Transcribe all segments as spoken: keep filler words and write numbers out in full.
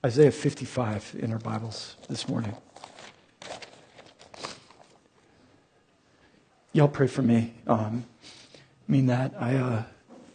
Isaiah fifty-five in our Bibles this morning. Y'all pray for me. Um, I mean that. I, uh,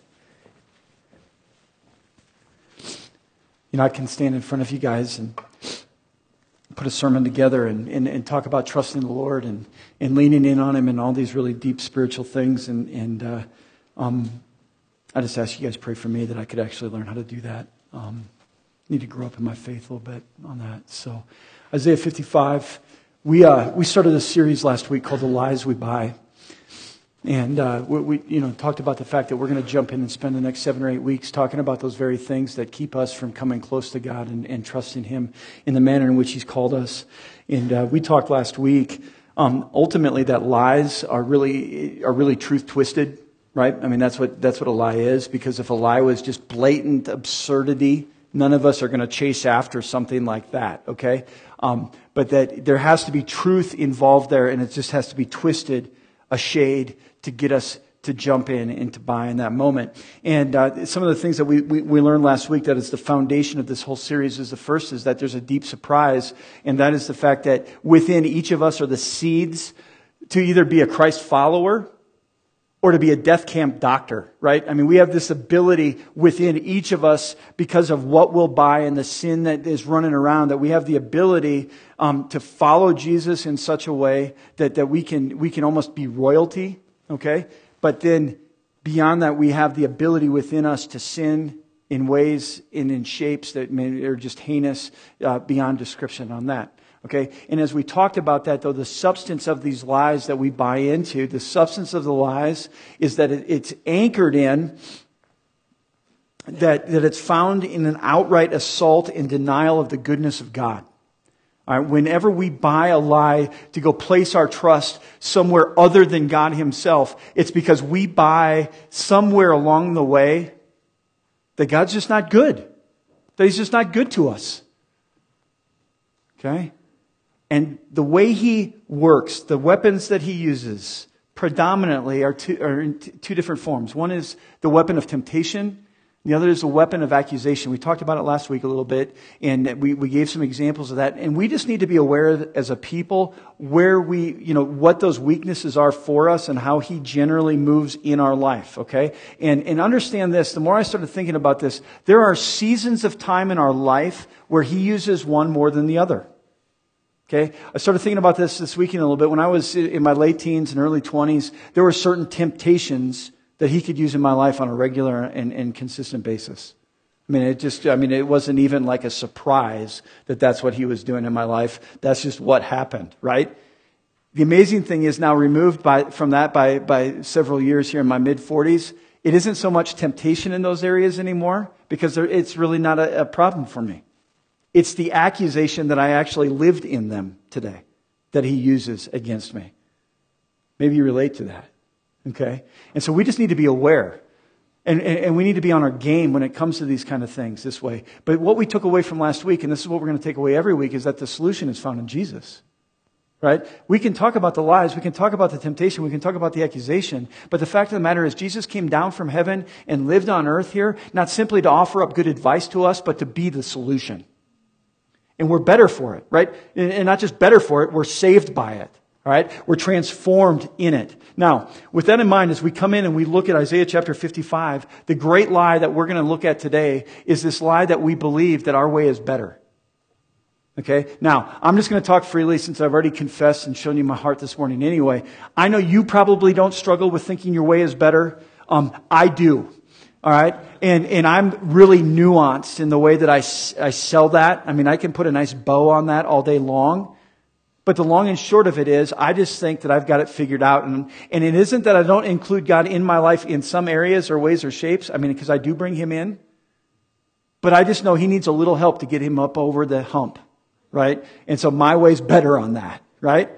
you know, I can stand in front of you guys and put a sermon together and, and, and talk about trusting the Lord and, and leaning in on Him and all these really deep spiritual things. And, and uh, um, I just ask you guys pray for me that I could actually learn how to do that. Um, need to grow up in my faith a little bit on that. So Isaiah fifty-five, we uh, we started a series last week called The Lies We Buy. And uh, we, we you know talked about the fact that we're going to jump in and spend the next seven or eight weeks talking about those very things that keep us from coming close to God and, and trusting Him in the manner in which He's called us. And uh, we talked last week, um, ultimately that lies are really are really truth twisted, right? I mean, that's what that's what a lie is, because if a lie was just blatant absurdity, none of us are going to chase after something like that, okay? Um, but that there has to be truth involved there, and it just has to be twisted a shade to get us to jump in and to buy in that moment. And uh, some of the things that we, we, we learned last week that is the foundation of this whole series is the first is that there's a deep surprise, and that is the fact that within each of us are the seeds to either be a Christ follower or to be a death camp doctor, right? I mean, we have this ability within each of us because of what we'll buy and the sin that is running around, that we have the ability um, to follow Jesus in such a way that, that we can we can almost be royalty, okay? But then beyond that, we have the ability within us to sin in ways and in shapes that may, are just heinous uh, beyond description on that. Okay, and as we talked about that, though, the substance of these lies that we buy into, the substance of the lies is that it, it's anchored in, that, that it's found in an outright assault and denial of the goodness of God. All right, whenever we buy a lie to go place our trust somewhere other than God Himself, it's because we buy somewhere along the way that God's just not good, that He's just not good to us. Okay? And the way He works, the weapons that He uses, predominantly are two, are in t- two different forms. One is the weapon of temptation. The other is the weapon of accusation. We talked about it last week a little bit, and we, we gave some examples of that. And we just need to be aware as a people where we, you know, what those weaknesses are for us and how He generally moves in our life, okay? And, and understand this, the more I started thinking about this, there are seasons of time in our life where He uses one more than the other. Okay, I started thinking about this this weekend a little bit. When I was in my late teens and early twenties, there were certain temptations that He could use in my life on a regular and, and consistent basis. I mean, it just, I mean, it wasn't even like a surprise that that's what He was doing in my life. That's just what happened, right? The amazing thing is now removed by, from that by, by several years here in my mid forties, it isn't so much temptation in those areas anymore because there, it's really not a, a problem for me. It's the accusation that I actually lived in them today that He uses against me. Maybe you relate to that. Okay? And so we just need to be aware. And, and, and we need to be on our game when it comes to these kind of things this way. But what we took away from last week, and this is what we're going to take away every week, is that the solution is found in Jesus. Right? We can talk about the lies, we can talk about the temptation, we can talk about the accusation, but the fact of the matter is Jesus came down from heaven and lived on earth here, not simply to offer up good advice to us, but to be the solution. And we're better for it, right? And not just better for it, we're saved by it, all right? We're transformed in it. Now, with that in mind, as we come in and we look at Isaiah chapter fifty-five, the great lie that we're going to look at today is this lie that we believe that our way is better. Okay? Now, I'm just going to talk freely since I've already confessed and shown you my heart this morning anyway. I know you probably don't struggle with thinking your way is better. Um, I do. All right? And and I'm really nuanced in the way that I, I sell that. I mean, I can put a nice bow on that all day long. But the long and short of it is, I just think that I've got it figured out. And, and it isn't that I don't include God in my life in some areas or ways or shapes. I mean, because I do bring Him in. But I just know He needs a little help to get Him up over the hump. Right? And so my way's better on that. Right?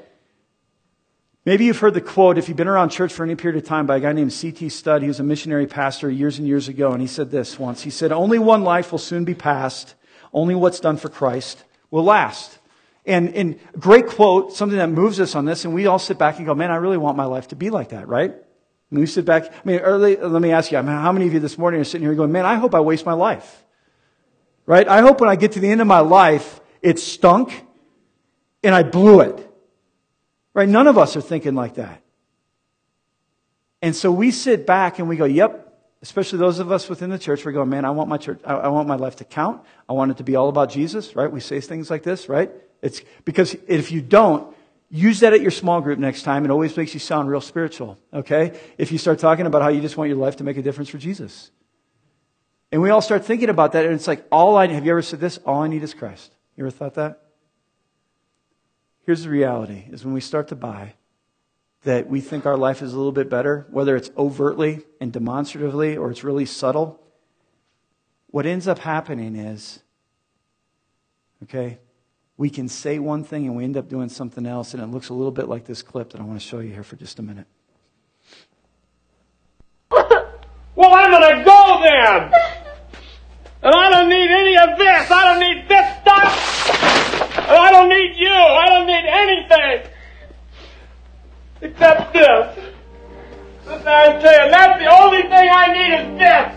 Maybe you've heard the quote, if you've been around church for any period of time, by a guy named C T Studd. He was a missionary pastor years and years ago, and he said this once. He said, only one life will soon be passed. Only what's done for Christ will last. And, and great quote, something that moves us on this, and we all sit back and go, man, I really want my life to be like that, right? And we sit back, I mean, early, let me ask you, I mean, how many of you this morning are sitting here going, man, I hope I waste my life? Right? I hope when I get to the end of my life, it stunk and I blew it. Right? None of us are thinking like that. And so we sit back and we go, yep. Especially those of us within the church, we're going, man, I want my church, I, I want my life to count. I want it to be all about Jesus, right? We say things like this, right? It's because if you don't, use that at your small group next time. It always makes you sound real spiritual, okay? If you start talking about how you just want your life to make a difference for Jesus. And we all start thinking about that, and it's like, all I, have you ever said this? All I need is Christ. You ever thought that? Here's the reality, is when we start to buy that we think our life is a little bit better, whether it's overtly and demonstratively or it's really subtle, what ends up happening is, okay, we can say one thing and we end up doing something else, and it looks a little bit like this clip that I want to show you here for just a minute. Well, I'm going to go then! And I don't need any of this! I don't need this stuff! And I don't need you! I don't need anything! Except this. This ashtray. And that's the only thing I need is this.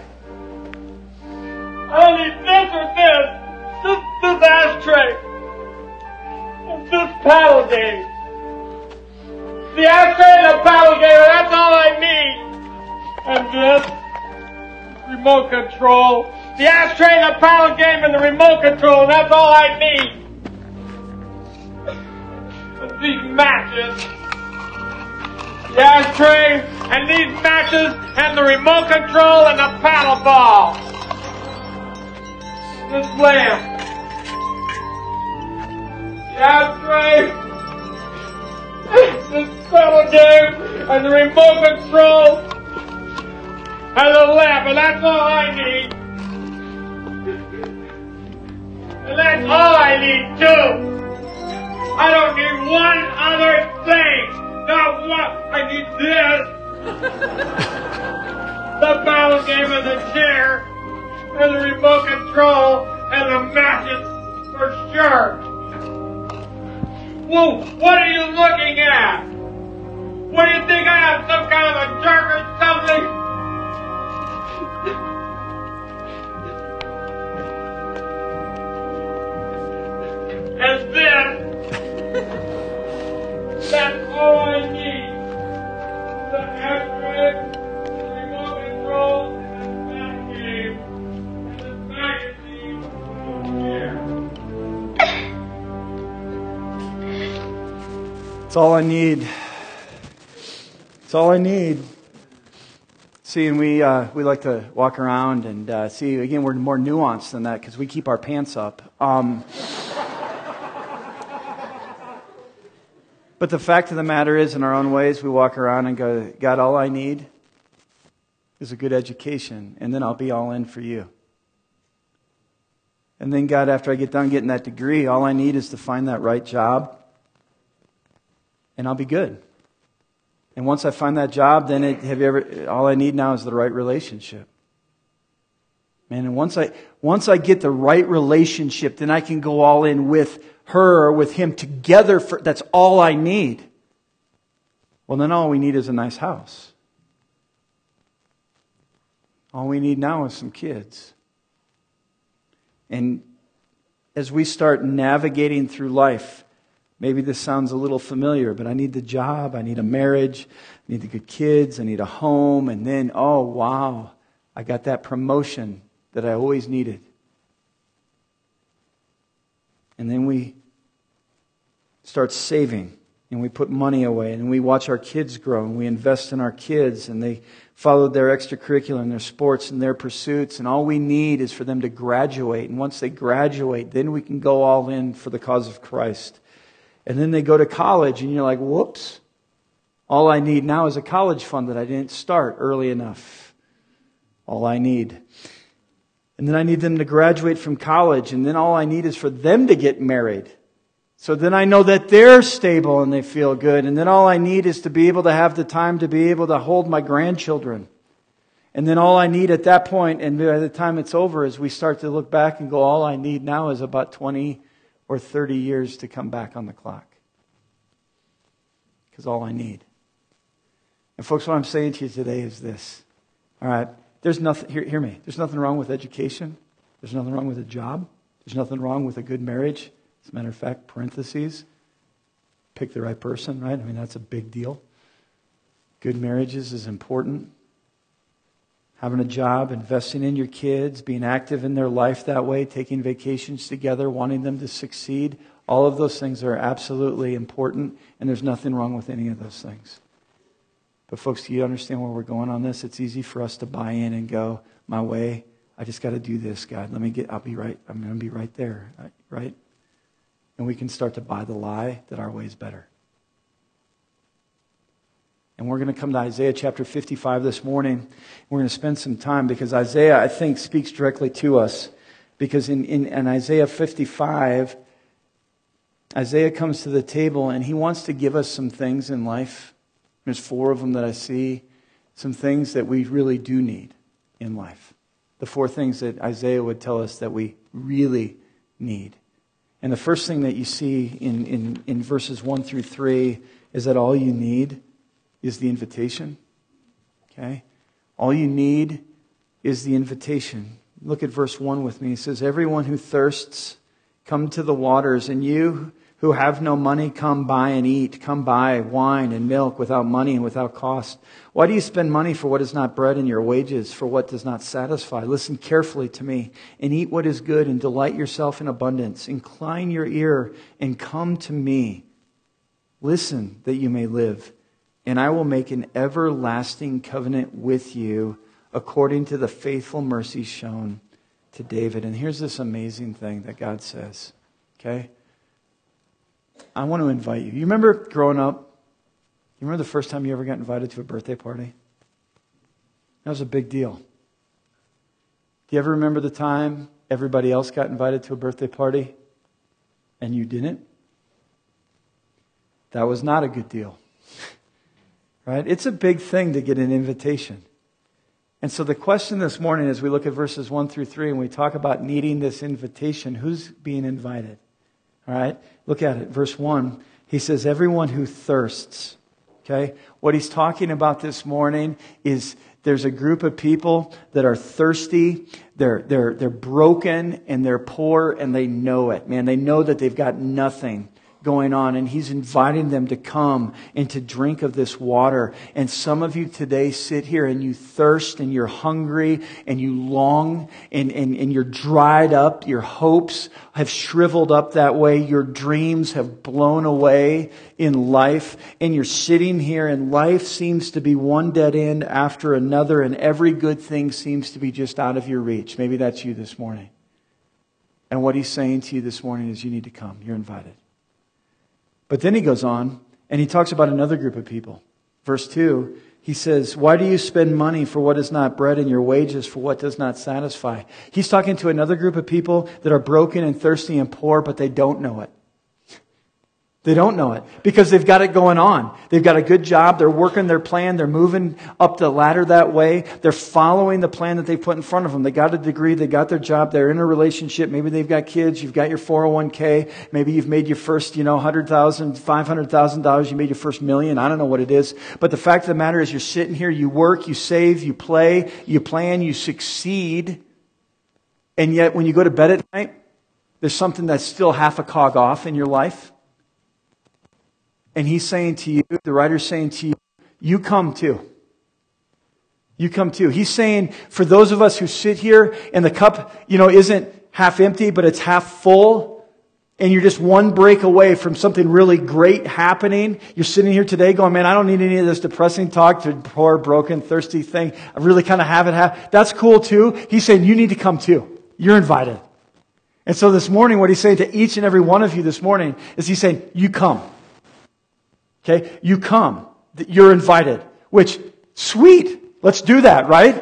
I don't need this or this. This, this ashtray. And this paddle game. The ashtray and the paddle game, that's all I need. And this. Remote control. The ashtray and the paddle game and the remote control, that's all I need. And these matches. The ashtray, and these matches, and the remote control, and the paddle ball. This lamp. The ashtray, this paddle game, and the remote control, and the lamp, and that's all I need. And that's all I need, too. I don't need one other thing. Not one. I need this. The paddle game and the chair, and the remote control, and the matches for sure. Whoa, what are you looking at? What do you think, I have some kind of a jerk or something? And then, that's all I need. The ashtray, the remote control, and the bat game, and the magazine over here. It's all I need. It's all I need. See, and we uh, we like to walk around and uh, see, again, we're more nuanced than that because we keep our pants up. Um, but the fact of the matter is, in our own ways, we walk around and go, God, all I need is a good education, and then I'll be all in for you. And then, God, after I get done getting that degree, all I need is to find that right job, and I'll be good. And once I find that job, then it, have you ever? All I need now is the right relationship. Man, and once I once I get the right relationship, then I can go all in with her or with him together. For that's all I need. Well, then all we need is a nice house. All we need now is some kids. And as we start navigating through life, maybe this sounds a little familiar, but I need the job, I need a marriage, I need the good kids, I need a home, and then, oh wow, I got that promotion that I always needed. And then we start saving, and we put money away, and we watch our kids grow, and we invest in our kids, and they follow their extracurricular and their sports and their pursuits, and all we need is for them to graduate. And once they graduate, then we can go all in for the cause of Christ. And then they go to college, and you're like, whoops. All I need now is a college fund that I didn't start early enough. All I need. And then I need them to graduate from college, and then all I need is for them to get married. So then I know that they're stable and they feel good. And then all I need is to be able to have the time to be able to hold my grandchildren. And then all I need at that point, and by the time it's over, is we start to look back and go, all I need now is about twenty or thirty years to come back on the clock. Because all I need. And folks, what I'm saying to you today is this. All right, there's nothing, hear, hear me, there's nothing wrong with education. There's nothing wrong with a job. There's nothing wrong with a good marriage. As a matter of fact, parentheses, pick the right person, right? I mean, that's a big deal. Good marriages is important. Having a job, investing in your kids, being active in their life that way, taking vacations together, wanting them to succeed. All of those things are absolutely important, and there's nothing wrong with any of those things. But folks, do you understand where we're going on this? It's easy for us to buy in and go, my way, I just got to do this, God. Let me get, I'll be right, I'm going to be right there, right? And we can start to buy the lie that our way is better. And we're going to come to Isaiah chapter fifty-five this morning. We're going to spend some time because Isaiah, I think, speaks directly to us. Because in, in, in Isaiah fifty-five, Isaiah comes to the table and he wants to give us some things in life. There's four of them that I see. Some things that we really do need in life. The four things that Isaiah would tell us that we really need. And the first thing that you see in, in, in verses one through three is that all you need is the invitation. Okay? All you need is the invitation. Look at verse one with me. It says, everyone who thirsts, come to the waters, and you who have no money, come buy and eat. Come buy wine and milk without money and without cost. Why do you spend money for what is not bread and your wages for what does not satisfy? Listen carefully to me and eat what is good and delight yourself in abundance. Incline your ear and come to me. Listen that you may live. And I will make an everlasting covenant with you according to the faithful mercy shown to David. And here's this amazing thing that God says. Okay? I want to invite you. You remember growing up? You remember the first time you ever got invited to a birthday party? That was a big deal. Do you ever remember the time everybody else got invited to a birthday party and you didn't? That was not a good deal. Right? It's a big thing to get an invitation. And so the question this morning as we look at verses one through three and we talk about needing this invitation, who's being invited? All right? Look at it. Verse one, he says, everyone who thirsts. Okay? What he's talking about this morning is there's a group of people that are thirsty, they're, they're, they're broken, and they're poor, and they know it. Man, they know that they've got nothing going on, and he's inviting them to come and to drink of this water. And some of you today sit here and you thirst and you're hungry and you long and, and, and you're dried up. Your hopes have shriveled up that way. Your dreams have blown away in life, and you're sitting here and life seems to be one dead end after another, and every good thing seems to be just out of your reach. Maybe that's you this morning. And what he's saying to you this morning is you need to come. You're invited. But then he goes on and he talks about another group of people. Verse two, he says, why do you spend money for what is not bread and your wages for what does not satisfy? He's talking to another group of people that are broken and thirsty and poor, but they don't know it. They don't know it because they've got it going on. They've got a good job. They're working their plan. They're moving up the ladder that way. They're following the plan that they put in front of them. They got a degree. They got their job. They're in a relationship. Maybe they've got kids. You've got your four oh one k. Maybe you've made your first, you know, one hundred thousand dollars, five hundred thousand dollars. You made your first million. I don't know what it is. But the fact of the matter is you're sitting here. You work. You save. You play. You plan. You succeed. And yet when you go to bed at night, there's something that's still half a cog off in your life. And he's saying to you, the writer's saying to you, you come too. You come too. He's saying for those of us who sit here and the cup, you know, isn't half empty, but it's half full, and you're just one break away from something really great happening. You're sitting here today going, man, I don't need any of this depressing talk to poor, broken, thirsty thing. I really kind of have it. Have. That's cool too. He's saying you need to come too. You're invited. And so this morning, what he's saying to each and every one of you this morning is he's saying, you come. Okay, you come. You're invited. Which, sweet. Let's do that, right?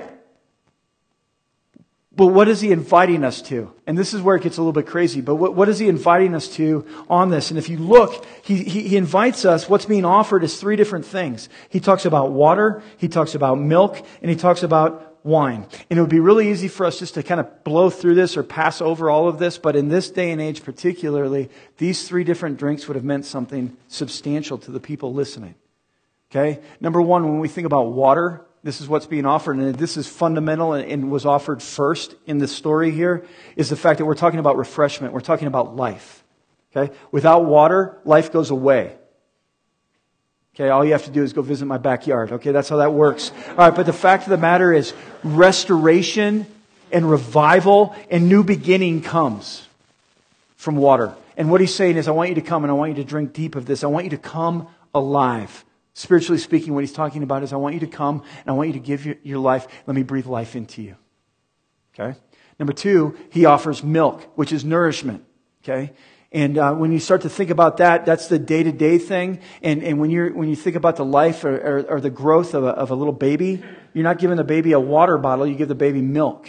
But what is he inviting us to? And this is where it gets a little bit crazy. But what, what is he inviting us to on this? And if you look, he, he, he invites us, what's being offered is three different things. He talks about water, he talks about milk, and he talks about wine. And it would be really easy for us just to kind of blow through this or pass over all of this. But in this day and age particularly, these three different drinks would have meant something substantial to the people listening. Okay? Number one, when we think about water, This is what's being offered, and this is fundamental and was offered first in the story here, is the fact that we're talking about refreshment. We're talking about life. Okay? Without water, life goes away. Okay, all you have to do is go visit my backyard. Okay, that's how that works. All right, but the fact of the matter is restoration and revival and new beginning comes from water. And what he's saying is, I want you to come and I want you to drink deep of this. I want you to come alive. Spiritually speaking, what he's talking about is I want you to come and I want you to give your, your life. Let me breathe life into you. Okay? Number two, he offers milk, which is nourishment. Okay? And uh, when you start to think about that, that's the day-to-day thing. And, and when you're when you think about the life or, or, or the growth of a, of a little baby, you're not giving the baby a water bottle, you give the baby milk.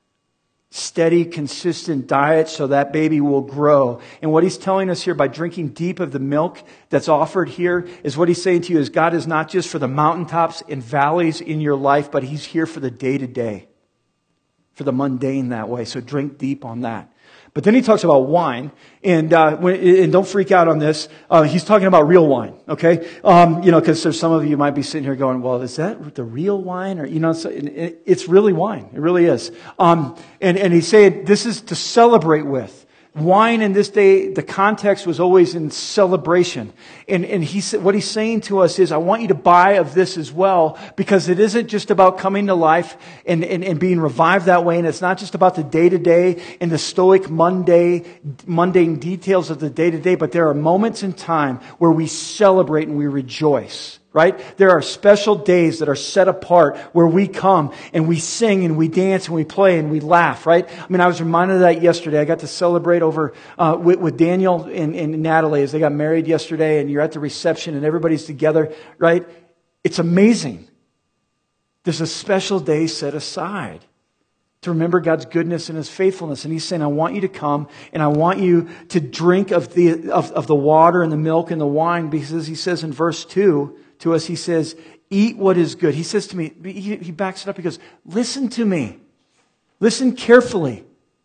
Steady, consistent diet so that baby will grow. And what he's telling us here by drinking deep of the milk that's offered here is what he's saying to you is God is not just for the mountaintops and valleys in your life, but he's here for the day-to-day, for the mundane that way. So drink deep on that. But then he talks about wine, and uh, when, and don't freak out on this. Uh, he's talking about real wine, okay? Um, you know, because there's some of you might be sitting here going, "Well, is that the real wine?" Or you know, so it, it's really wine. It really is. Um, and and he's saying this is to celebrate with. Wine in this day, the context was always in celebration. And, and he said, what he's saying to us is, I want you to buy of this as well, because it isn't just about coming to life and, and, and being revived that way. And it's not just about the day-to-day and the stoic mundane, mundane details of the day-to-day, but there are moments in time where we celebrate and we rejoice. Right? There are special days that are set apart where we come and we sing and we dance and we play and we laugh, right? I mean, I was reminded of that yesterday. I got to celebrate over uh, with, with Daniel and, and Natalie as they got married yesterday, and you're at the reception and everybody's together, right? It's amazing. There's a special day set aside to remember God's goodness and His faithfulness. And He's saying, I want you to come and I want you to drink of the, of, of the water and the milk and the wine, because He says in verse two, to us, He says, eat what is good. He says to me, he, he backs it up. He goes, listen to me. Listen carefully.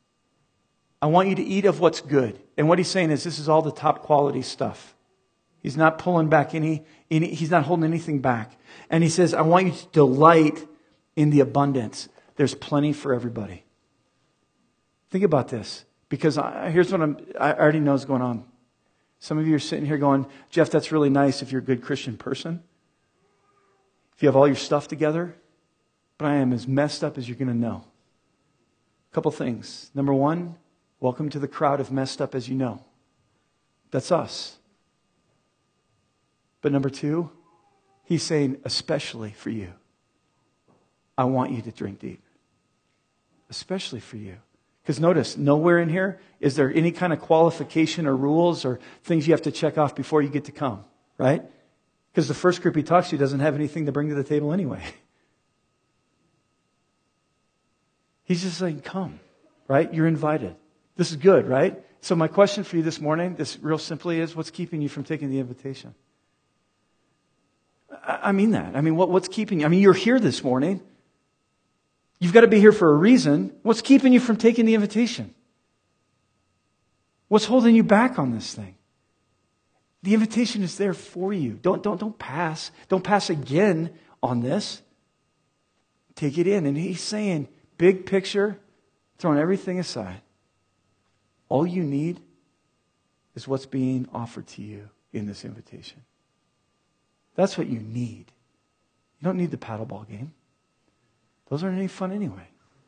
I want you to eat of what's good. And what He's saying is this is all the top quality stuff. He's not pulling back any, any He's not holding anything back. And He says, I want you to delight in the abundance. There's plenty for everybody. Think about this. Because I, here's what I'm, I already know is going on. Some of you are sitting here going, Jeff, that's really nice if you're a good Christian person. If you have all your stuff together. But I am as messed up as you're going to know. A couple things. Number one, welcome to the crowd of messed up as you know. That's us. But number two, He's saying, especially for you, I want you to drink deep. Especially for you. Because notice, nowhere in here is there any kind of qualification or rules or things you have to check off before you get to come, right? Because the first group He talks to doesn't have anything to bring to the table anyway. He's just saying, come, right? You're invited. This is good, right? So my question for you this morning, this real simply is, what's keeping you from taking the invitation? I mean that. I mean, what, what's keeping you? I mean, you're here this morning. You've got to be here for a reason. What's keeping you from taking the invitation? What's holding you back on this thing? The invitation is there for you. Don't, don't, don't pass. Don't pass again on this. Take it in. And He's saying, big picture, throwing everything aside. All you need is what's being offered to you in this invitation. That's what you need. You don't need the paddleball game. Those aren't any fun anyway.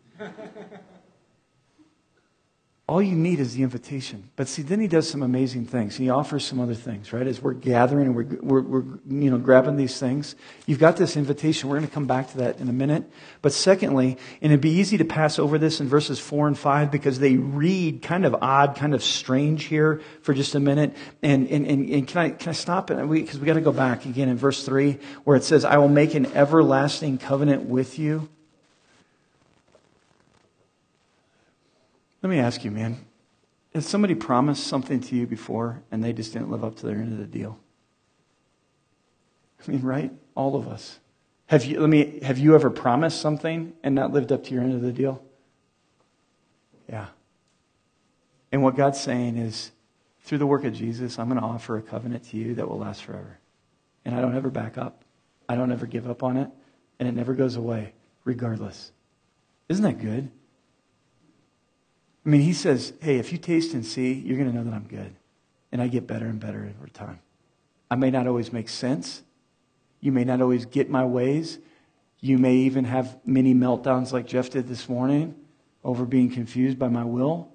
All you need is the invitation. But see, then He does some amazing things. He offers some other things, right? As we're gathering and we're, we're, we're you know, grabbing these things, you've got this invitation. We're going to come back to that in a minute. But secondly, and it'd be easy to pass over this in verses four and five because they read kind of odd, kind of strange here for just a minute. And, and, and, and can I, can I stop it? Because we, we got to go back again in verse three where it says, I will make an everlasting covenant with you. Let me ask you, man, has somebody promised something to you before and they just didn't live up to their end of the deal? I mean, right? All of us. Have you, let me, have you ever promised something and not lived up to your end of the deal? Yeah. And what God's saying is, through the work of Jesus, I'm going to offer a covenant to you that will last forever. And I don't ever back up. I don't ever give up on it. and it never goes away, regardless. Isn't that good? I mean, he says, hey, if you taste and see, you're going to know that I'm good. And I get better and better over time. I may not always make sense. You may not always get my ways. You may even have many meltdowns like Jeff did this morning over being confused by my will.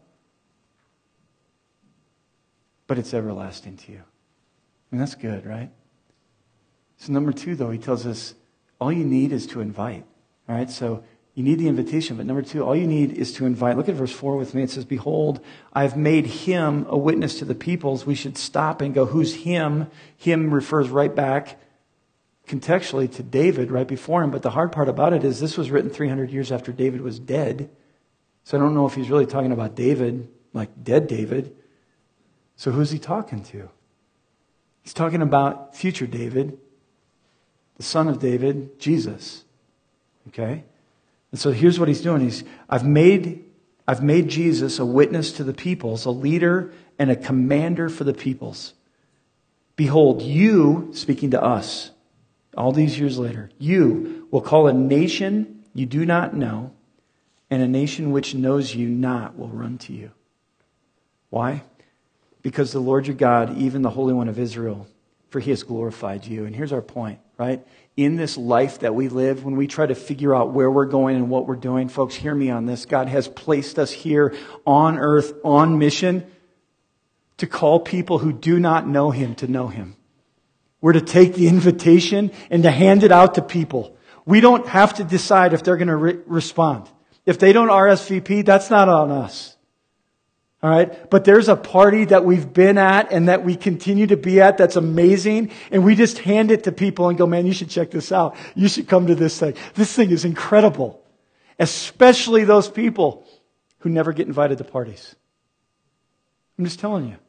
But it's everlasting to you. I mean, that's good, right? So number two, though, he tells us all you need is to invite. All right, so you need the invitation, but number two, all you need is to invite. Look at verse four with me. It says, behold, I've made him a witness to the peoples. We should stop and go, who's him? Him refers right back contextually to David right before him. But the hard part about it is this was written three hundred years after David was dead. So I don't know if he's really talking about David, like dead David. So who's he talking to? He's talking about future David, the son of David, Jesus. Okay? And so here's what he's doing. He's, I've made, I've made Jesus a witness to the peoples, a leader and a commander for the peoples. Behold, you, speaking to us, all these years later, you will call a nation you do not know, and a nation which knows you not will run to you. Why? Because the Lord your God, even the Holy One of Israel, for he has glorified you. And here's our point, right? In this life that we live, when we try to figure out where we're going and what we're doing, folks, hear me on this. God has placed us here on earth on mission to call people who do not know him to know him. We're to take the invitation and to hand it out to people. We don't have to decide if they're going to re- respond. If they don't R S V P, that's not on us. All right? But there's a party that we've been at and that we continue to be at that's amazing. And we just hand it to people and go, man, you should check this out. You should come to this thing. This thing is incredible. Especially those people who never get invited to parties. I'm just telling you.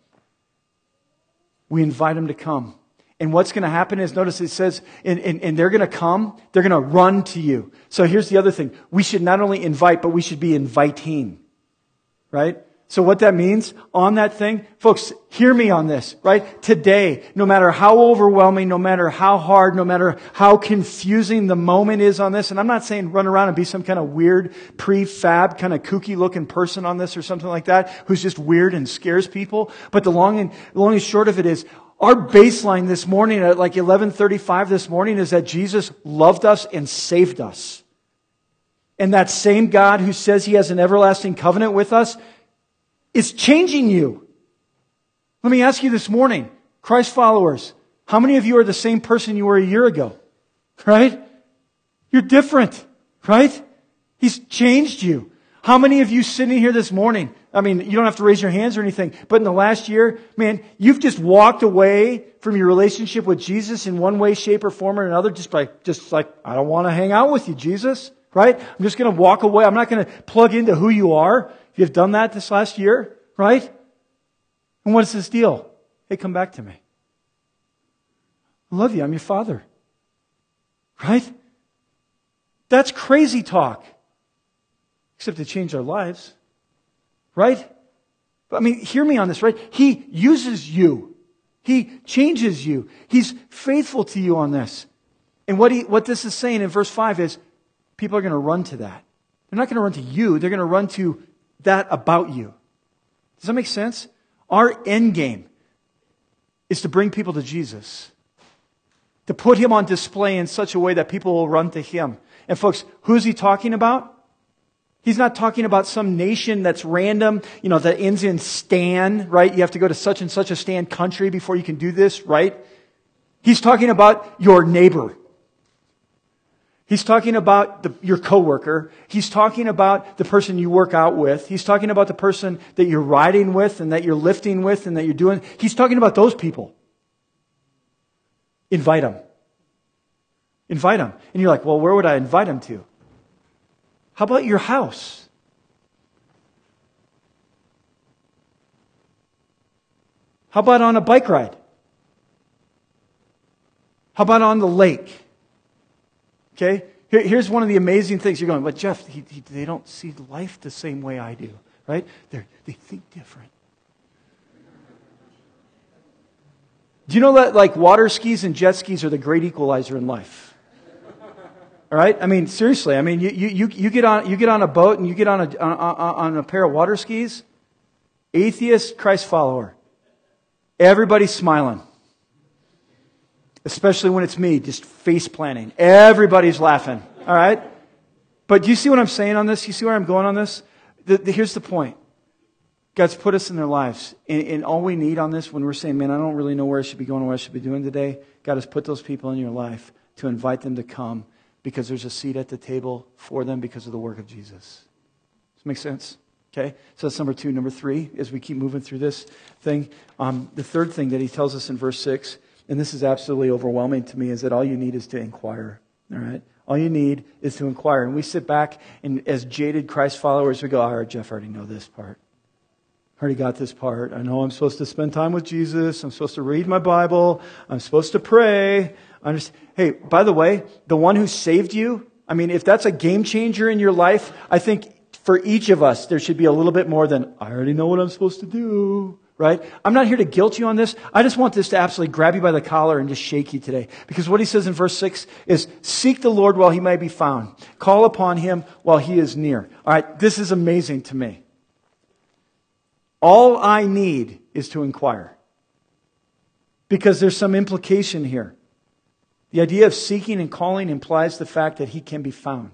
We invite them to come. And what's going to happen is, notice it says, and, and, and they're going to come, they're going to run to you. So here's the other thing. We should not only invite, but we should be inviting. Right? So what that means on that thing, folks, hear me on this, right? Today, no matter how overwhelming, no matter how hard, no matter how confusing the moment is on this, and I'm not saying run around and be some kind of weird prefab, kind of kooky looking person on this or something like that, who's just weird and scares people. But the long and, the long and short of it is, our baseline this morning at like eleven thirty-five this morning is that Jesus loved us and saved us. And that same God who says he has an everlasting covenant with us is changing you. Let me ask you this morning, Christ followers, how many of you are the same person you were a year ago? Right? You're different, right? He's changed you. How many of you sitting here this morning, I mean, you don't have to raise your hands or anything, but in the last year, man, you've just walked away from your relationship with Jesus in one way, shape, or form or another, just by, just like, I don't want to hang out with you, Jesus, right? I'm just going to walk away. I'm not going to plug into who you are. If you've done that this last year, right? And what's this deal? Hey, come back to me. I love you. I'm your father. Right? That's crazy talk. Except to change our lives. Right? But I mean, hear me on this, right? He uses you. He changes you. He's faithful to you on this. And what he, what this is saying in verse five is, people are going to run to that. They're not going to run to you. They're going to run to that about you. Does that make sense? Our end game is to bring people to Jesus. To put him on display in such a way that people will run to him. And folks, who is he talking about? He's not talking about some nation that's random, you know, that ends in Stan, right? You have to go to such and such a Stan country before you can do this, right? He's talking about your neighbor. He's talking about the, your coworker. He's talking about the person you work out with. He's talking about the person that you're riding with and that you're lifting with and that you're doing. He's talking about those people. Invite them. Invite them. And you're like, well, where would I invite them to? How about your house? How about on a bike ride? How about on the lake? Okay? Here, here's one of the amazing things. You're going, but Jeff, he, he, they don't see life the same way I do. Right? They're, they think different. Do you know that like water skis and jet skis are the great equalizer in life? All right? I mean, seriously. I mean, you, you, you get on, you get on a boat and you get on a, on, on a pair of water skis. Atheist, Christ follower. Everybody's smiling. Especially when it's me, just face planting. Everybody's laughing. All right? But do you see what I'm saying on this? You see where I'm going on this? The, the, here's the point. God's put us in their lives. And, and all we need on this, when we're saying, man, I don't really know where I should be going or what I should be doing today, God has put those people in your life to invite them to come because there's a seat at the table for them because of the work of Jesus. Does that make sense? Okay? So that's number two. Number three, as we keep moving through this thing, um, the third thing that he tells us in verse six, and this is absolutely overwhelming to me, is that all you need is to inquire. All right? All you need is to inquire. And we sit back, and as jaded Christ followers, we go, all right, Jeff, I already know this part. I already got this part. I know I'm supposed to spend time with Jesus. I'm supposed to read my Bible. I'm supposed to pray. I'm just, hey, by the way, the one who saved you, I mean, if that's a game changer in your life, I think for each of us, there should be a little bit more than, I already know what I'm supposed to do. Right? I'm not here to guilt you on this. I just want this to absolutely grab you by the collar and just shake you today. Because what he says in verse six is, seek the Lord while he may be found. Call upon him while he is near. All right, this is amazing to me. All I need is to inquire. Because there's some implication here. The idea of seeking and calling implies the fact that he can be found.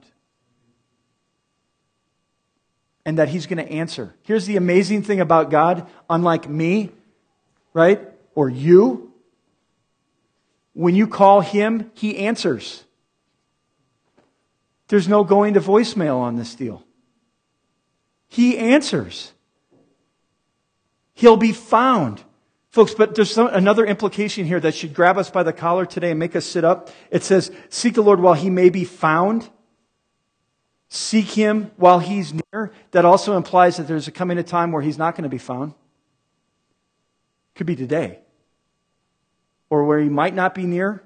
And that he's going to answer. Here's the amazing thing about God, unlike me, right? Or you. When you call him, he answers. There's no going to voicemail on this deal. He answers. He'll be found. Folks, but there's some, another implication here that should grab us by the collar today and make us sit up. It says, seek the Lord while he may be found. Seek him while he's near. That also implies that there's a coming a time where he's not going to be found. Could be today. Or where he might not be near.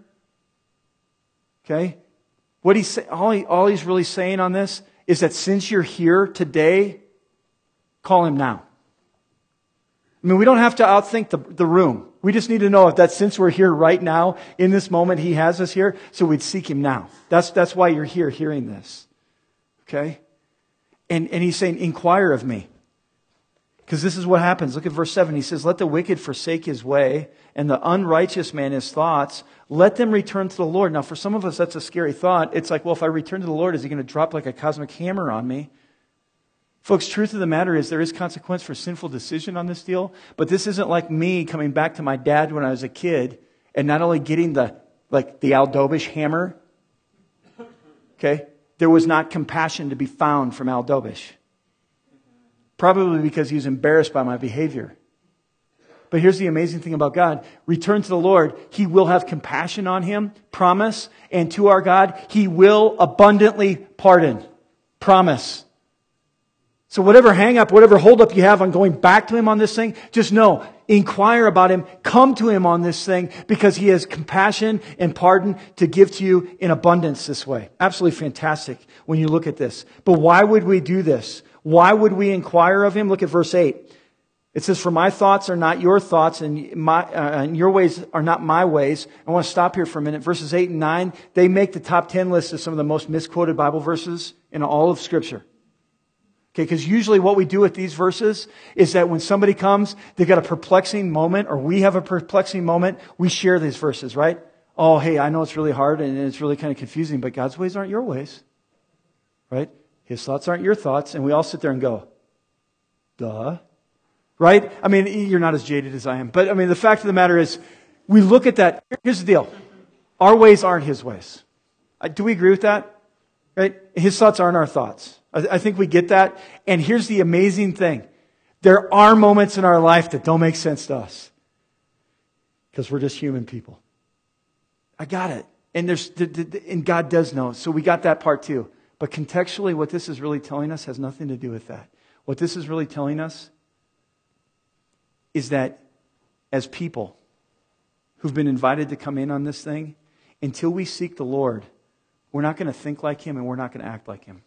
Okay? What he's all, he, all he's really saying on this is that since you're here today, call him now. I mean, we don't have to outthink the, the room. We just need to know if that since we're here right now, in this moment, he has us here, so we'd seek him now. That's, that's why you're here hearing this. Okay? And, and he's saying, inquire of me. Because this is what happens. Look at verse seven. He says, let the wicked forsake his way, and the unrighteous man his thoughts. Let them return to the Lord. Now, for some of us, that's a scary thought. It's like, well, if I return to the Lord, is he going to drop like a cosmic hammer on me? Folks, truth of the matter is there is consequence for sinful decision on this deal. But this isn't like me coming back to my dad when I was a kid and not only getting the, like, the Al Dobish hammer. Okay? There was not compassion to be found from Al Dobish. Probably because he was embarrassed by my behavior. But here's the amazing thing about God. Return to the Lord. He will have compassion on him. Promise. And to our God, he will abundantly pardon. Promise. So whatever hang up, whatever hold up you have on going back to him on this thing, just know, inquire about him, come to him on this thing because he has compassion and pardon to give to you in abundance this way. Absolutely fantastic when you look at this. But why would we do this? Why would we inquire of him? Look at verse eight. It says, for my thoughts are not your thoughts and my uh, and your ways are not my ways. I want to stop here for a minute. Verses eight and nine, they make the top ten list of some of the most misquoted Bible verses in all of Scripture. Okay, because usually what we do with these verses is that when somebody comes, they've got a perplexing moment, or we have a perplexing moment, we share these verses, right? Oh, hey, I know it's really hard and it's really kind of confusing, but God's ways aren't your ways, right? His thoughts aren't your thoughts, and we all sit there and go, duh, right? I mean, you're not as jaded as I am, but I mean, the fact of the matter is, we look at that. Here's the deal. Our ways aren't his ways. Do we agree with that? Right? His thoughts aren't our thoughts. I think we get that. And here's the amazing thing. There are moments in our life that don't make sense to us. Because we're just human people. I got it. And there's, and God does know. So we got that part too. But contextually, what this is really telling us has nothing to do with that. What this is really telling us is that as people who've been invited to come in on this thing, until we seek the Lord, we're not going to think like him and we're not going to act like him.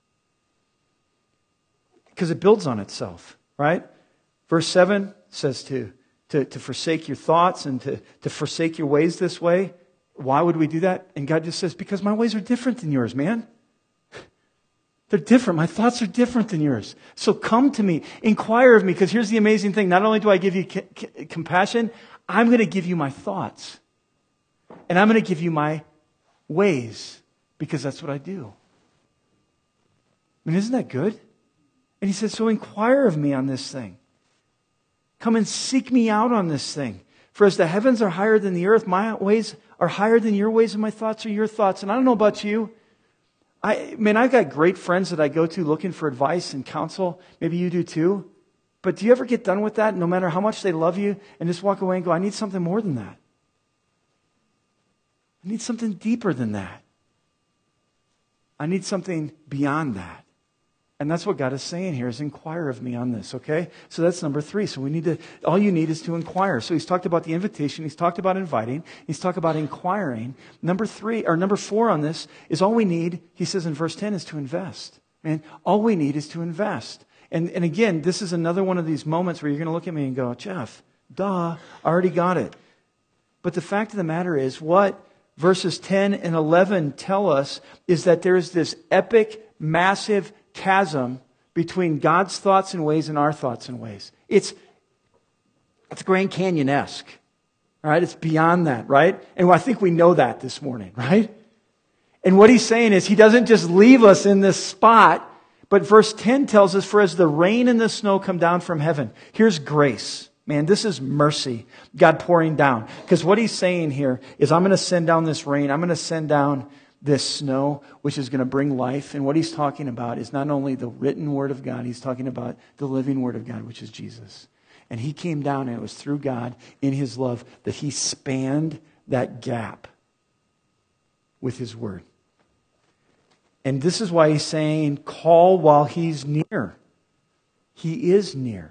Because it builds on itself, right? Verse seven says to, to, to forsake your thoughts and to, to forsake your ways this way. Why would we do that? And God just says, because my ways are different than yours, man. They're different. My thoughts are different than yours. So come to me. Inquire of me. Because here's the amazing thing. Not only do I give you c- c- compassion, I'm going to give you my thoughts. And I'm going to give you my ways. Because that's what I do. I mean, isn't that good? And he says, so inquire of me on this thing. Come and seek me out on this thing. For as the heavens are higher than the earth, my ways are higher than your ways, and my thoughts are your thoughts. And I don't know about you. I man, I've got great friends that I go to looking for advice and counsel. Maybe you do too. But do you ever get done with that, no matter how much they love you, and just walk away and go, I need something more than that. I need something deeper than that. I need something beyond that. And that's what God is saying here, is inquire of me on this, okay? So that's number three. So we need to, all you need is to inquire. So he's talked about the invitation. He's talked about inviting. He's talked about inquiring. Number three, or number four on this is all we need, he says in verse ten, is to invest. Man, all we need is to invest. And, and again, this is another one of these moments where you're going to look at me and go, Jeff, duh, I already got it. But the fact of the matter is, what verses ten and eleven tell us is that there is this epic, massive chasm between God's thoughts and ways and our thoughts and ways. It's, it's Grand Canyon-esque. All right? It's beyond that, right? And I think we know that this morning, right? And what he's saying is he doesn't just leave us in this spot, but verse ten tells us, for as the rain and the snow come down from heaven, here's grace. Man, this is mercy, God pouring down. Because what he's saying here is, I'm going to send down this rain. I'm going to send down this snow, which is going to bring life. And what he's talking about is not only the written word of God, he's talking about the living word of God, which is Jesus. And he came down, and it was through God in his love that he spanned that gap with his word. And this is why he's saying, call while he's near. He is near.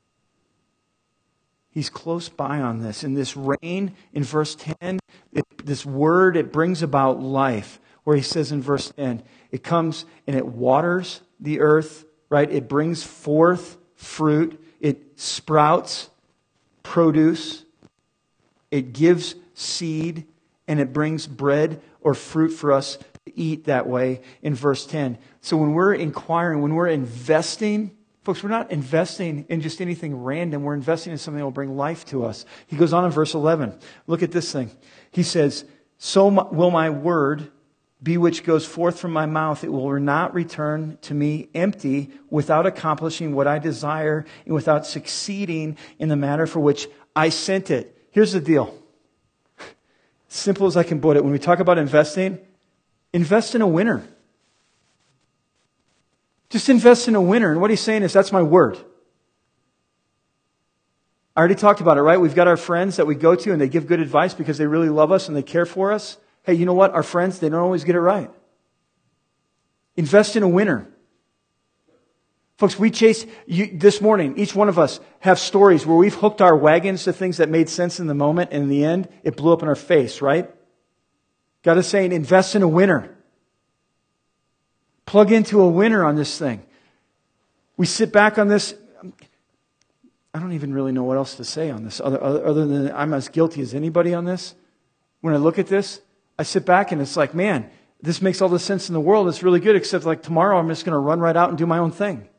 He's close by on this. And this rain in verse ten, it, this word, it brings about life. Where he says in verse ten, it comes and it waters the earth, right? It brings forth fruit. It sprouts produce. It gives seed. And it brings bread or fruit for us to eat that way in verse ten. So when we're inquiring, when we're investing, folks, we're not investing in just anything random. We're investing in something that will bring life to us. He goes on in verse eleven. Look at this thing. He says, so will my word be which goes forth from my mouth. It will not return to me empty, without accomplishing what I desire and without succeeding in the matter for which I sent it. Here's the deal. Simple as I can put it. When we talk about investing, invest in a winner. Just invest in a winner. And what he's saying is, that's my word. I already talked about it, right? We've got our friends that we go to and they give good advice because they really love us and they care for us. Hey, you know what? Our friends, they don't always get it right. Invest in a winner. Folks, we chase, you, this morning, each one of us have stories where we've hooked our wagons to things that made sense in the moment, and in the end, it blew up in our face, right? God is saying, invest in a winner. Plug into a winner on this thing. We sit back on this. I don't even really know what else to say on this, other, other than I'm as guilty as anybody on this. When I look at this, I sit back and it's like, man, this makes all the sense in the world. It's really good, except like tomorrow I'm just going to run right out and do my own thing.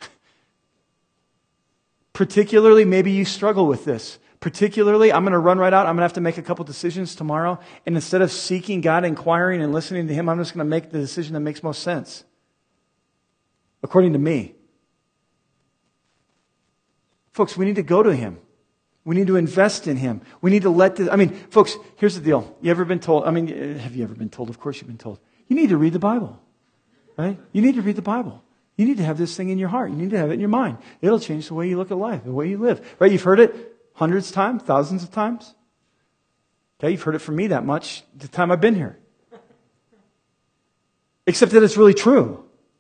Particularly, maybe you struggle with this. Particularly, I'm going to run right out. I'm going to have to make a couple decisions tomorrow. And instead of seeking God, inquiring and listening to Him, I'm just going to make the decision that makes most sense. According to me. Folks, we need to go to Him. We need to invest in Him. We need to let this, I mean, folks, here's the deal. You ever been told, I mean, have you ever been told? Of course you've been told. You need to read the Bible. Right? You need to read the Bible. You need to have this thing in your heart. You need to have it in your mind. It'll change the way you look at life, the way you live. Right? You've heard it hundreds of times, thousands of times. Okay, you've heard it from me that much the time I've been here. Except that it's really true.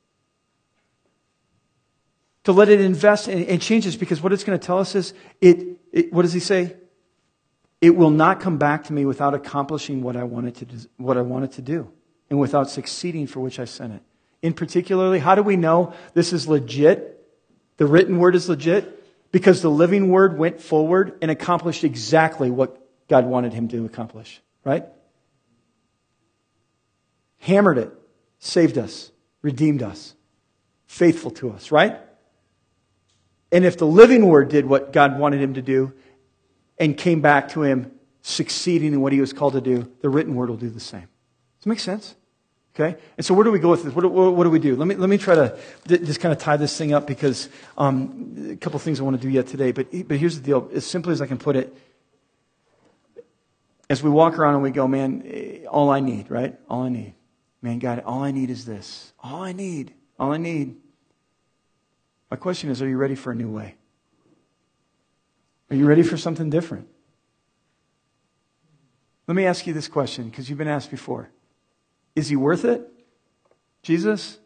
To let it invest and, and change this, because what it's going to tell us is, it, it. What does he say? It will not come back to me without accomplishing what I wanted to do, what I wanted to do, and without succeeding for which I sent it. In particularly, how do we know this is legit? The written word is legit? Because the living word went forward and accomplished exactly what God wanted him to accomplish. Right? hammered it, saved us, redeemed us, faithful to us, right? And if the living Word did what God wanted him to do and came back to him succeeding in what he was called to do, the written Word will do the same. Does that make sense? Okay? And so where do we go with this? What do, what do we do? Let me let me try to just kind of tie this thing up because um, a couple things I want to do yet today. But, but here's the deal. As simply as I can put it, as we walk around and we go, man, all I need, right? All I need. Man, God, all I need is this. All I need. All I need. My question is, are you ready for a new way? Are you ready for something different? Let me ask you this question, because you've been asked before. Is he worth it? Jesus?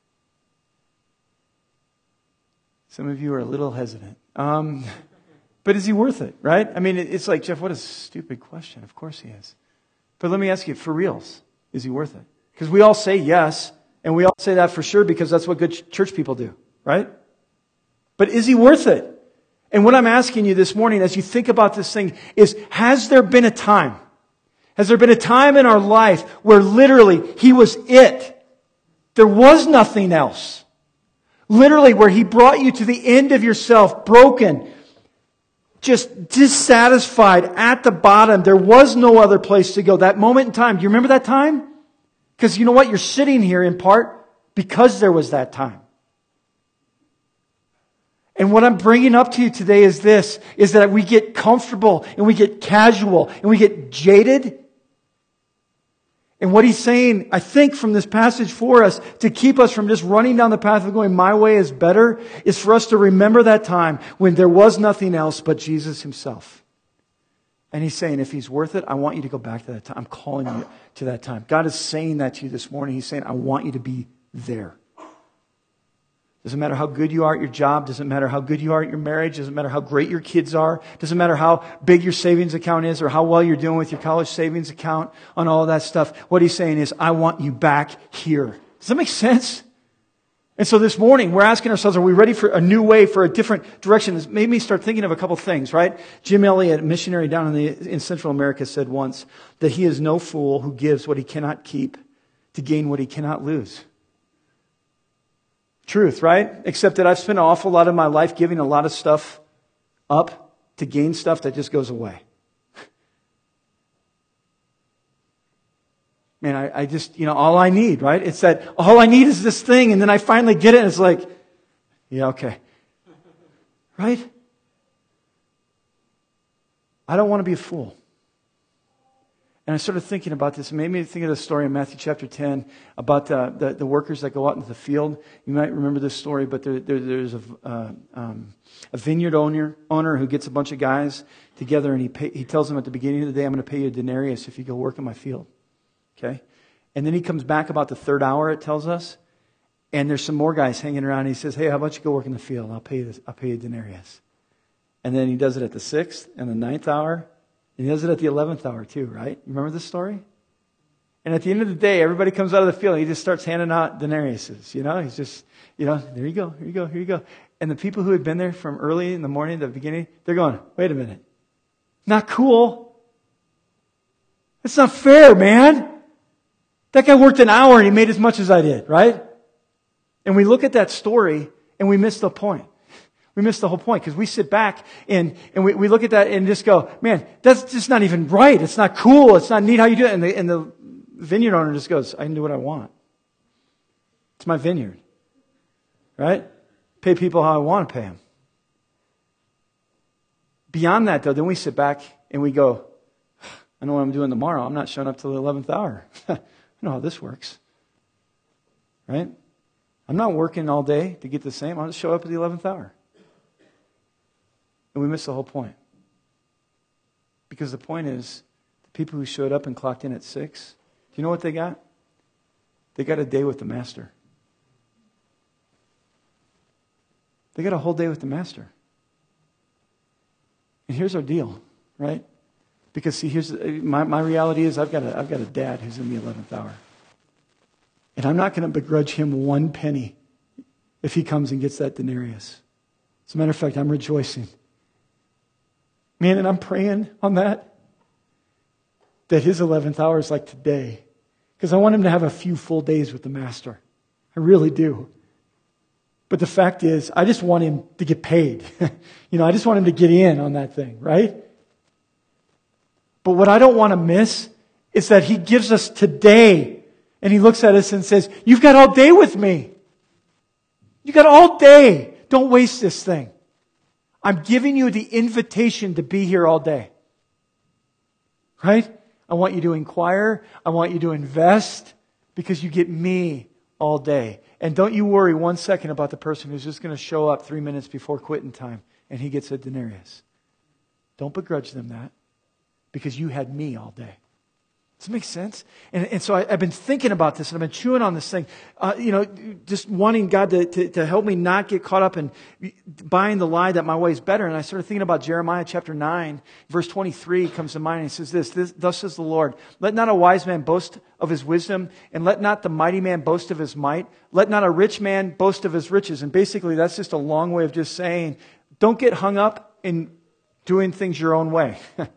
Some of you are a little hesitant. Um, but is he worth it, right? I mean, it's like, Jeff, what a stupid question. Of course he is. But let me ask you, for reals, is he worth it? Because we all say yes, and we all say that for sure because that's what good church people do, right? But is he worth it? And what I'm asking you this morning as you think about this thing is, has there been a time? Has there been a time in our life where literally he was it? There was nothing else. Literally where he brought you to the end of yourself, broken, just dissatisfied at the bottom. There was no other place to go. That moment in time, do you remember that time? Because you know what? You're sitting here in part because there was that time. And what I'm bringing up to you today is this, is that we get comfortable and we get casual and we get jaded. And what he's saying, I think, from this passage for us to keep us from just running down the path of going, my way is better, is for us to remember that time when there was nothing else but Jesus himself. And he's saying, if he's worth it, I want you to go back to that time. I'm calling you to that time. God is saying that to you this morning. He's saying, I want you to be there. Doesn't matter how good you are at your job. Doesn't matter how good you are at your marriage. Doesn't matter how great your kids are. Doesn't matter how big your savings account is or how well you're doing with your college savings account on all of that stuff. What he's saying is, I want you back here. Does that make sense? And so this morning, we're asking ourselves, are we ready for a new way, for a different direction? This made me start thinking of a couple things, right? Jim Elliot, a missionary down in, the, in Central America, said once that he is no fool who gives what he cannot keep to gain what he cannot lose. Truth, right? Except that I've spent an awful lot of my life giving a lot of stuff up to gain stuff that just goes away. Man, I, I just, you know, all I need, right? It's that all I need is this thing, and then I finally get it, and it's like, yeah, okay. Right? I don't want to be a fool. And I started thinking about this. It made me think of the story in Matthew chapter ten about the, the, the workers that go out into the field. You might remember this story, but there, there, there's a, uh, um, a vineyard owner owner who gets a bunch of guys together, and he pay, he tells them at the beginning of the day, I'm going to pay you a denarius if you go work in my field. Okay? And then he comes back about the third hour, it tells us, and there's some more guys hanging around. And he says, hey, how about you go work in the field? I'll pay you this, I'll pay you a denarius. And then he does it at the sixth and the ninth hour. And he does it at the eleventh hour too, right? You remember this story? And at the end of the day, everybody comes out of the field and he just starts handing out denariuses. You know, he's just, you know, there you go, here you go, here you go. And the people who had been there from early in the morning, the beginning, they're going, wait a minute. Not cool. It's not fair, man. That guy worked an hour and he made as much as I did, right? And we look at that story and we miss the point. We miss the whole point because we sit back and, and we, we look at that and just go, man, that's just not even right. It's not cool. It's not neat how you do it. And the, and the vineyard owner just goes, I can do what I want. It's my vineyard. Right? Pay people how I want to pay them. Beyond that, though, then we sit back and we go, I know what I'm doing tomorrow. I'm not showing up till the eleventh hour. I know how this works. Right? I'm not working all day to get the same. I'll just show up at the eleventh hour. And we miss the whole point. Because the point is, the people who showed up and clocked in at six, do you know what they got? They got a day with the master. They got a whole day with the master. And here's our deal, right? Because see, here's my, my reality is I've got a I've got a dad who's in the eleventh hour. And I'm not going to begrudge him one penny if he comes and gets that denarius. As a matter of fact, I'm rejoicing. Man, and I'm praying on that, that his eleventh hour is like today. Because I want him to have a few full days with the Master. I really do. But the fact is, I just want him to get paid. You know, I just want him to get in on that thing, right? But what I don't want to miss is that he gives us today. And he looks at us and says, you've got all day with me. You've got all day. Don't waste this thing. I'm giving you the invitation to be here all day. Right? I want you to inquire. I want you to invest because you get me all day. And don't you worry one second about the person who's just going to show up three minutes before quitting time and he gets a denarius. Don't begrudge them that because you had me all day. Does it make sense? And, and so I, I've been thinking about this and I've been chewing on this thing, uh, you know, just wanting God to, to, to help me not get caught up in buying the lie that my way is better. And I started thinking about Jeremiah chapter nine, verse twenty-three comes to mind. And it says this, this, thus says the Lord, let not a wise man boast of his wisdom, and let not the mighty man boast of his might. Let not a rich man boast of his riches. And basically that's just a long way of just saying, don't get hung up in doing things your own way.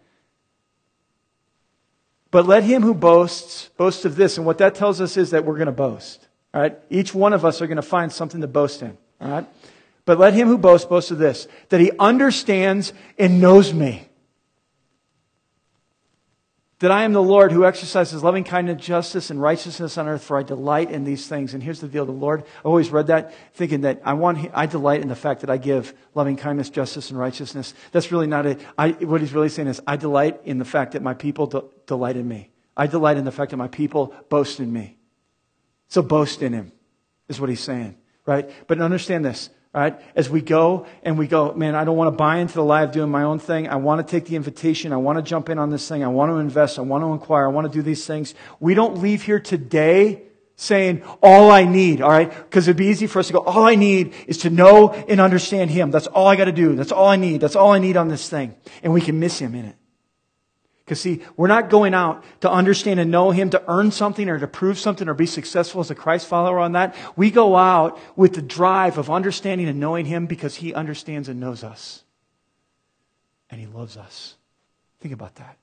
But let him who boasts, boast of this. And what that tells us is that we're going to boast. All right? Each one of us are going to find something to boast in. All right? But let him who boasts, boast of this, that he understands and knows me. That I am the Lord who exercises loving kindness, justice, and righteousness on earth, for I delight in these things. And here's the deal. The Lord, I always read that thinking that I want, I delight in the fact that I give loving kindness, justice, and righteousness. That's really not it. I, what he's really saying is, I delight in the fact that my people de- delight in me. I delight in the fact that my people boast in me. So boast in him, is what he's saying. Right? But understand this. All right, as we go and we go, man, I don't want to buy into the lie of doing my own thing. I want to take the invitation. I want to jump in on this thing. I want to invest. I want to inquire. I want to do these things. We don't leave here today saying, all I need, all right? Because it'd be easy for us to go, all I need is to know and understand him. That's all I got to do. That's all I need. That's all I need on this thing. And we can miss him in it. Because see, we're not going out to understand and know him, to earn something or to prove something or be successful as a Christ follower on that. We go out with the drive of understanding and knowing him because he understands and knows us. And he loves us. Think about that.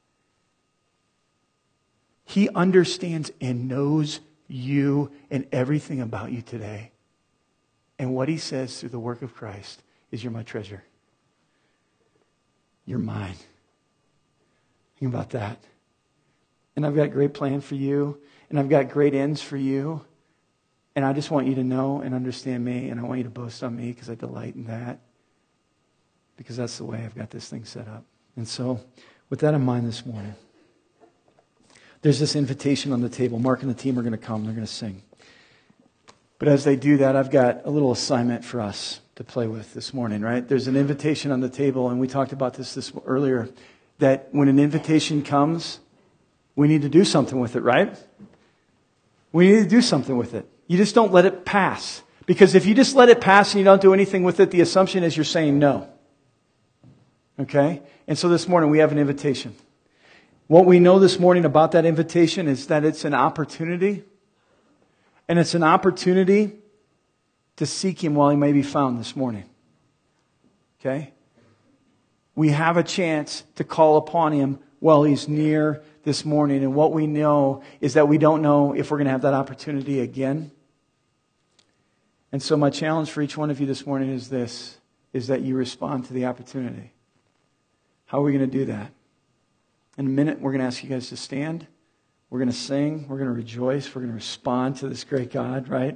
He understands and knows you and everything about you today. And what he says through the work of Christ is, you're my treasure. You're mine. Think about that. And I've got a great plan for you. And I've got great ends for you. And I just want you to know and understand me. And I want you to boast on me because I delight in that. Because that's the way I've got this thing set up. And so, with that in mind this morning, there's this invitation on the table. Mark and the team are going to come. They're going to sing. But as they do that, I've got a little assignment for us to play with this morning, right? There's an invitation on the table. And we talked about this, this earlier. That when an invitation comes, we need to do something with it, right? We need to do something with it. You just don't let it pass. Because if you just let it pass and you don't do anything with it, the assumption is you're saying no. Okay? And so this morning we have an invitation. What we know this morning about that invitation is that it's an opportunity. And it's an opportunity to seek him while he may be found this morning. Okay? We have a chance to call upon him while he's near this morning. And what we know is that we don't know if we're going to have that opportunity again. And so my challenge for each one of you this morning is this, is that you respond to the opportunity. How are we going to do that? In a minute, we're going to ask you guys to stand. We're going to sing. We're going to rejoice. We're going to respond to this great God, right?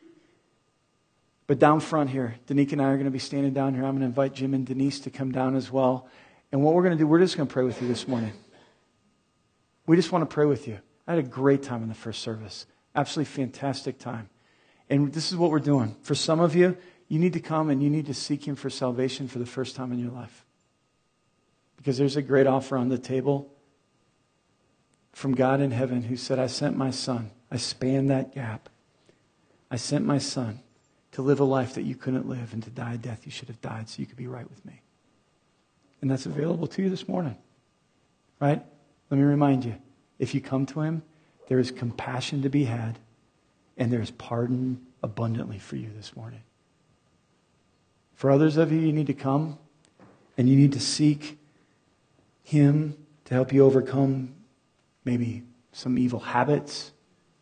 But down front here, Danique and I are going to be standing down here. I'm going to invite Jim and Denise to come down as well. And what we're going to do, we're just going to pray with you this morning. We just want to pray with you. I had a great time in the first service. Absolutely fantastic time. And this is what we're doing. For some of you, you need to come and you need to seek him for salvation for the first time in your life. Because there's a great offer on the table from God in heaven who said, I sent my son. I spanned that gap. I sent my son to live a life that you couldn't live and to die a death you should have died so you could be right with me. And that's available to you this morning. Right? Let me remind you, if you come to him, there is compassion to be had and there is pardon abundantly for you this morning. For others of you, you need to come and you need to seek him to help you overcome maybe some evil habits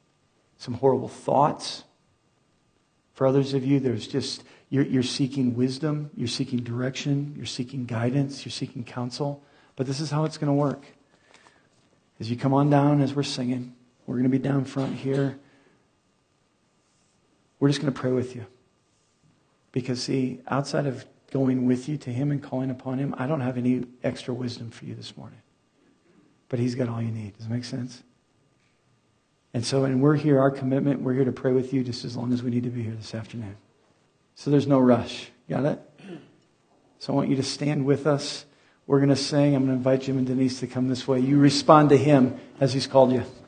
some horrible thoughts. For others of you, there's just, you're, you're seeking wisdom, you're seeking direction, you're seeking guidance, you're seeking counsel. But this is how it's going to work. As you come on down as we're singing, we're going to be down front here. We're just going to pray with you. Because see, outside of going with you to Him and calling upon Him, I don't have any extra wisdom for you this morning. But He's got all you need. Does that make sense? And so, and we're here, our commitment, we're here to pray with you just as long as we need to be here this afternoon. So there's no rush. Got it? So I want you to stand with us. We're going to sing. I'm going to invite Jim and Denise to come this way. You respond to Him as He's called you.